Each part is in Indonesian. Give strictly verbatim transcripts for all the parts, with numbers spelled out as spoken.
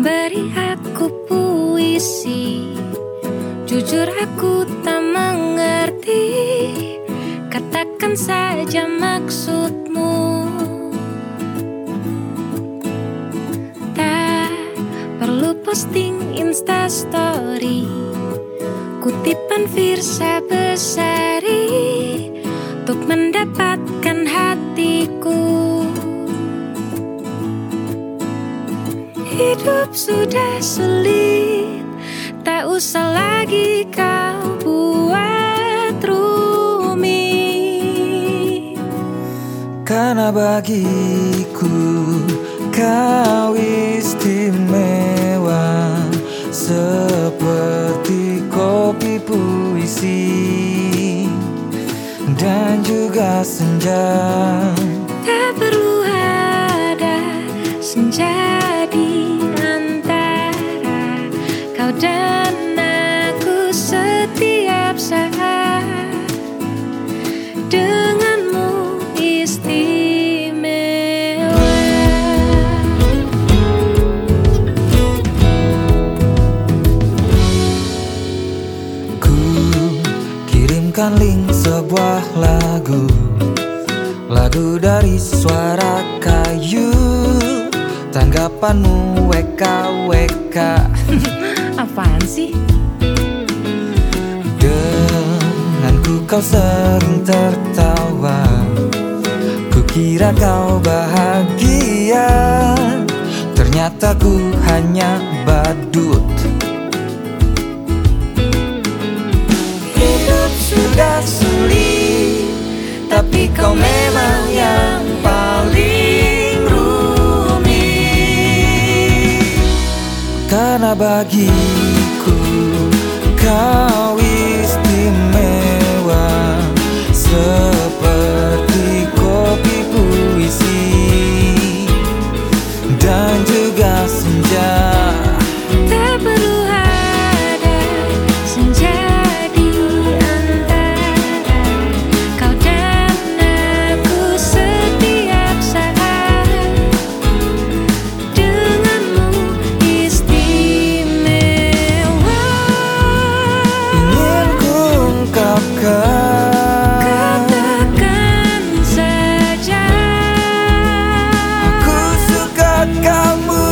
Beri aku puisi, jujur aku tak mengerti. Katakan saja maksudmu. Tak perlu posting instastory, kutipan Firsa Besari untuk mendapatkan hatiku. Hidup sudah sulit, tak usah lagi kau buat rumit. Karena bagiku kau istimewa, seperti kopi puisi dan juga senja. Tak perlu ada senja di antara kau dan aku. Setiap saat denganmu istimewa. Ku kirimkan link sebuah lagu, lagu dari Suara Kayu. Tanggapanmu W K W K. Apaan sih? Denganku kau sering tertawa, kukira kau bahagia, ternyata ku hanya badut. Hidup sudah sulit, tapi kau memang yang paling rumit. Karena bagiku kau istimewa, seperti kopi puisi dan juga senja. Tak perlu ada senja di antara kau dan aku. Setiap saat denganmu istimewa. Ingin ku ungkapkan, Katakan saja aku suka kamu.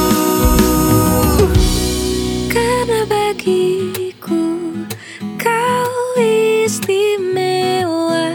karena bagiku kau istimewa,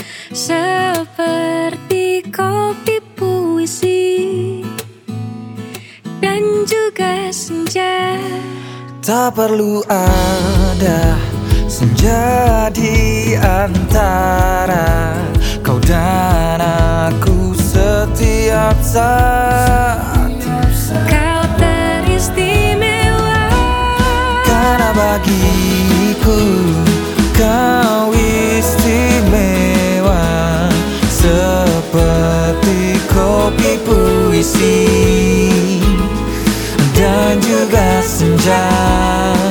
seperti kopi puisi dan juga senja. Tak perlu ada senja di antara kau dan aku. Setiap saat Kau teristimewa. karena bagiku kau istimewa, seperti kopi puisi dan juga senja.